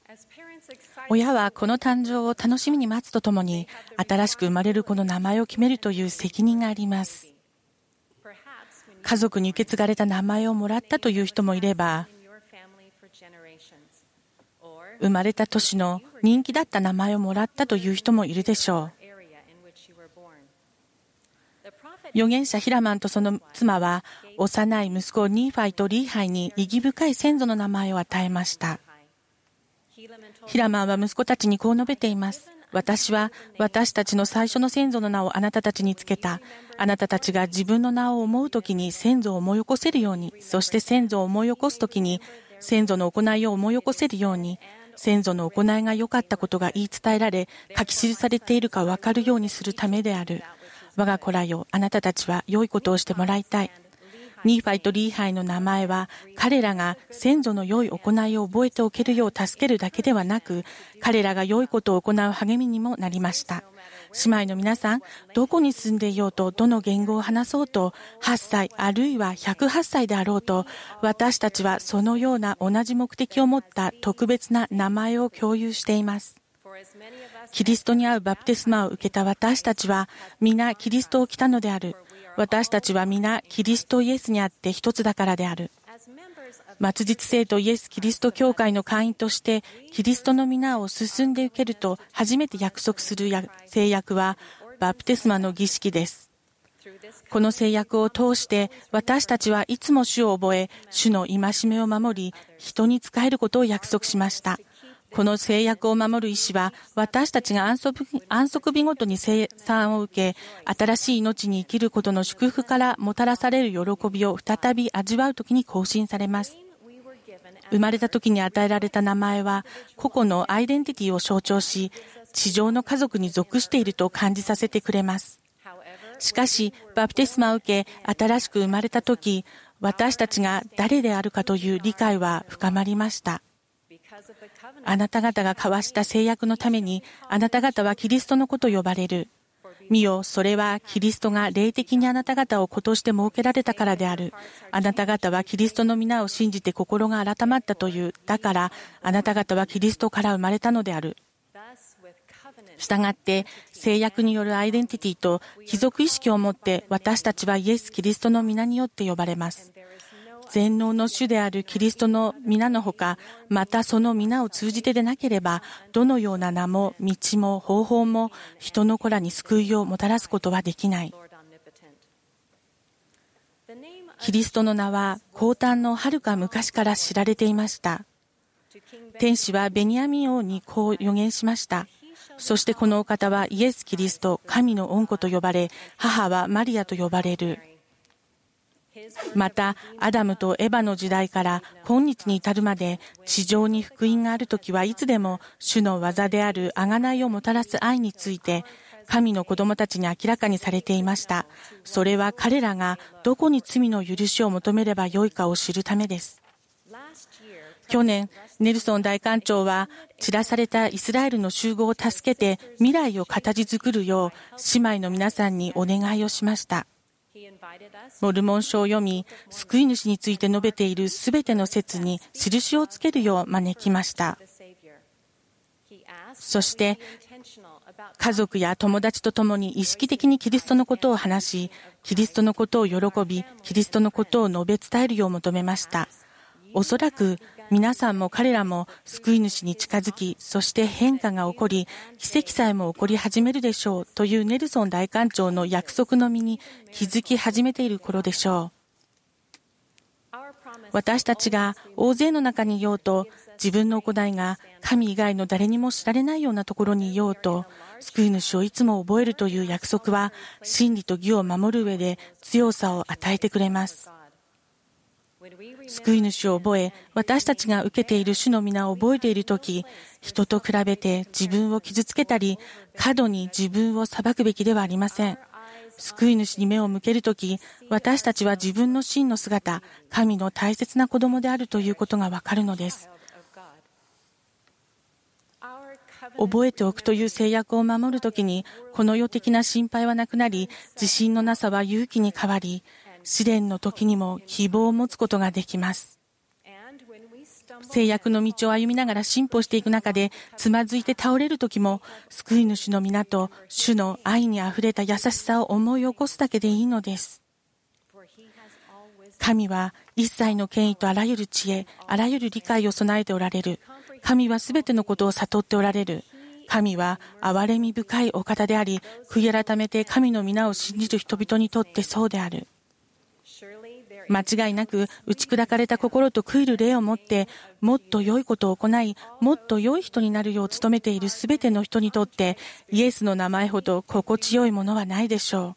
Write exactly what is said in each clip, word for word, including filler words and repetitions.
親はこの誕生を楽しみに待つとともに、新しく生まれる子の名前を決めるという責任があります。家族に受け継がれた名前をもらったという人もいれば、生まれた年の人気だった名前をもらったという人もいるでしょう。預言者ヒラマンとその妻は、幼い息子ニーファイとリーハイに意義深い先祖の名前を与えました。ヒラマンは息子たちにこう述べています。私は私たちの最初の先祖の名をあなたたちにつけた。あなたたちが自分の名を思うときに先祖を思い起こせるように、そして先祖を思い起こすときに先祖の行いを思い起こせるように、先祖の行いが良かったことが言い伝えられ、書き記されているか分かるようにするためである。我が子らよ、あなたたちは良いことをしてもらいたい。ニーファイとリーハイの名前は、彼らが先祖の良い行いを覚えておけるよう助けるだけではなく、彼らが良いことを行う励みにもなりました。姉妹の皆さん、どこに住んでいようと、どの言語を話そうと、はっさいあるいはひゃくはっさいであろうと、私たちはそのような同じ目的を持った特別な名前を共有しています。キリストにあうバプテスマを受けた私たちは、皆キリストを着たのである。私たちは皆キリストイエスにあって一つだからである。末日聖徒イエス・キリスト教会の会員としてキリストの皆を進んで受けると初めて約束する誓約はバプテスマの儀式です。この誓約を通して私たちはいつも主を覚え、主の戒めを守り、人に仕えることを約束しました。この誓約を守る意志は、私たちが安息、安息日ごとに生産を受け、新しい命に生きることの祝福からもたらされる喜びを再び味わうときに更新されます。生まれたときに与えられた名前は、個々のアイデンティティを象徴し、地上の家族に属していると感じさせてくれます。しかし、バプテスマを受け、新しく生まれたとき、私たちが誰であるかという理解は深まりました。あなた方が交わした誓約のために、あなた方はキリストの子と呼ばれる。見よ、それはキリストが霊的にあなた方を子として設けられたからである。あなた方はキリストの皆を信じて心が改まったという。だから、あなた方はキリストから生まれたのである。したがって、誓約によるアイデンティティと帰属意識を持って私たちはイエス・キリストの皆によって呼ばれます。全能の主であるキリストの皆のほか、またその皆を通じてでなければ、どのような名も道も方法も人の子らに救いをもたらすことはできない。キリストの名は降誕のはるか昔から知られていました。天使はベニヤミン王にこう予言しました。そしてこのお方はイエス・キリスト、神の御子と呼ばれ、母はマリアと呼ばれる。また、アダムとエバの時代から今日に至るまで、地上に福音があるときはいつでも、主の技である贖いをもたらす愛について、神の子供たちに明らかにされていました。それは彼らがどこに罪の許しを求めればよいかを知るためです。去年、ネルソン大官長は、散らされたイスラエルの集合を助けて未来を形作るよう、姉妹の皆さんにお願いをしました。モルモン書を読み、救い主について述べているすべての説に印をつけるよう招きました。そして、家族や友達と共に意識的にキリストのことを話し、キリストのことを喜び、キリストのことを述べ伝えるよう求めました。おそらく皆さんも彼らも救い主に近づき、そして変化が起こり、奇跡さえも起こり始めるでしょうというネルソン大官長の約束の身に気づき始めている頃でしょう。私たちが大勢の中にいようと、自分の行いが神以外の誰にも知られないようなところにいようと、救い主をいつも覚えるという約束は、真理と義を守る上で強さを与えてくれます。救い主を覚え、私たちが受けている主の皆を覚えているとき、人と比べて自分を傷つけたり、過度に自分を裁くべきではありません。救い主に目を向けるとき、私たちは自分の真の姿、神の大切な子供であるということがわかるのです。覚えておくという制約を守るときに、この世的な心配はなくなり、自信のなさは勇気に変わり、試練の時にも希望を持つことができます。 制約の道を歩みながら進歩していく中で、つまずいて倒れる時も、救い主の皆と主の愛にあふれた優しさを思い起こすだけでいいのです。神は一切の権威とあらゆる知恵、あらゆる理解を備えておられる。神はすべてのことを悟っておられる。神は憐れみ深いお方であり、悔い改めて神の皆を信じる人々にとってそうである。間違いなく打ち砕かれた心と悔いる霊を持って、もっと良いことを行い、もっと良い人になるよう努めているすべての人にとって、イエスの名前ほど心地よいものはないでしょう。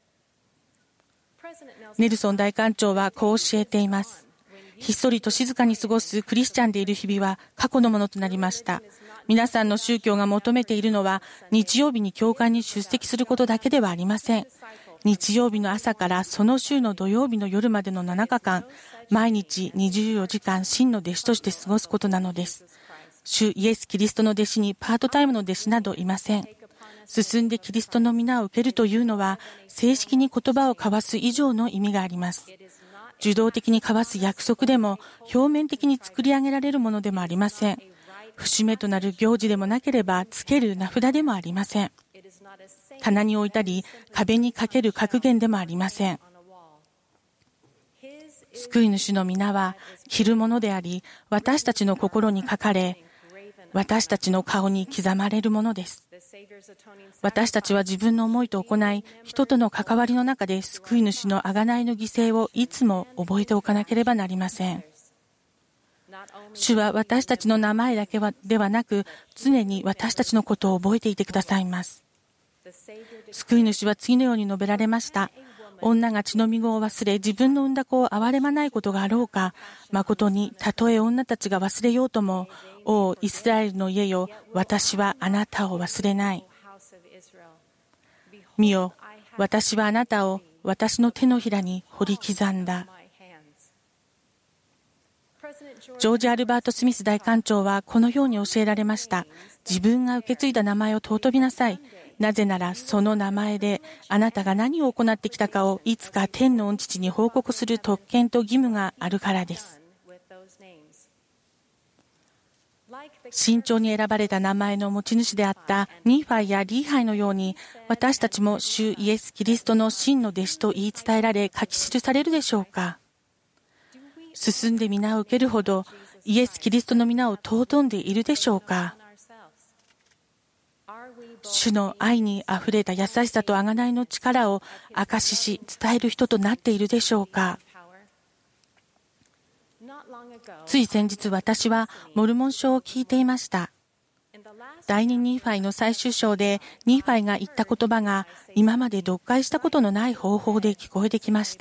ネルソン大官長はこう教えています。ひっそりと静かに過ごすクリスチャンでいる日々は過去のものとなりました。皆さんの宗教が求めているのは、日曜日に教会に出席することだけではありません。日曜日の朝からその週の土曜日の夜までのななかかん、毎日にじゅうよじかん真の弟子として過ごすことなのです。主イエス・キリストの弟子にパートタイムの弟子などいません。進んでキリストの皆を受けるというのは、正式に言葉を交わす以上の意味があります。受動的に交わす約束でも、表面的に作り上げられるものでもありません。節目となる行事でもなければ、つける名札でもありません。棚に置いたり、壁にかける格言でもありません。救い主の皆は、着るものであり、私たちの心に書かれ、私たちの顔に刻まれるものです。私たちは自分の思いと行い、人との関わりの中で救い主の贖いの犠牲をいつも覚えておかなければなりません。主は私たちの名前だけではなく、常に私たちのことを覚えていてくださいます。救い主は次のように述べられました。女が血のみ子を忘れ、自分の産んだ子を憐れまないことがあろうか。誠に、たとえ女たちが忘れようとも、おイスラエルの家よ、私はあなたを忘れない。見よ、私はあなたを私の手のひらに彫り刻んだ。ジョージ・アルバート・スミス大官長はこのように教えられました。自分が受け継いだ名前を尊びなさい。なぜならその名前であなたが何を行ってきたかをいつか天の御父に報告する特権と義務があるからです。慎重に選ばれた名前の持ち主であったニーファイやリーハイのように、私たちも主イエス・キリストの真の弟子と言い伝えられ書き記されるでしょうか。進んで皆を受けるほどイエス・キリストの皆を尊んでいるでしょうか。主の愛にあふれた優しさと贖いの力を証しし伝える人となっているでしょうか。つい先日、私はモルモン書を聞いていました。第二ニーファイの最終章でニーファイが言った言葉が今まで読解したことのない方法で聞こえてきました。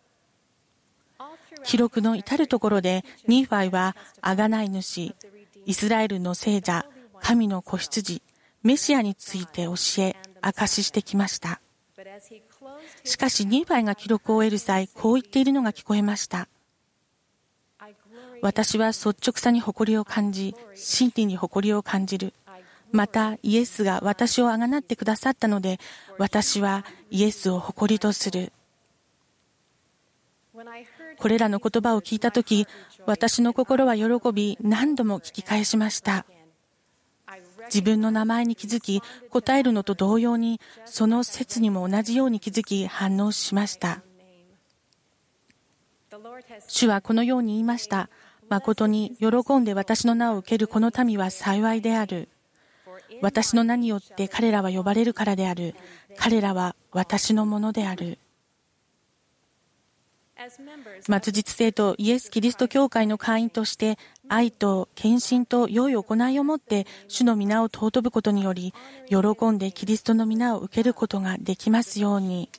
記録の至るところでニーファイは贖い主、イスラエルの聖者、神の子羊、メシアについて教え、証ししてきました。しかしニーファイが記録を得る際、こう言っているのが聞こえました。私は率直さに誇りを感じ、真理に誇りを感じる。また、イエスが私をあがなってくださったので、私はイエスを誇りとする。これらの言葉を聞いたとき、私の心は喜び、何度も聞き返しました。自分の名前に気づき、答えるのと同様に、その説にも同じように気づき、反応しました。主はこのように言いました。誠に喜んで私の名を受けるこの民は幸いである。私の名によって彼らは呼ばれるからである。彼らは私のものである。末日生徒イエス・キリスト教会の会員として、愛と献身と良い行いをもって主の皆を尊ぶことにより、喜んでキリストの皆を受けることができますように。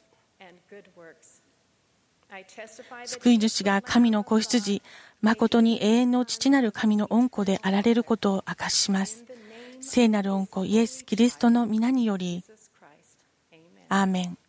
救い主が神の子羊、誠に永遠の父なる神の御子であられることを証しします。聖なる御子イエス・キリストの皆により、アーメン。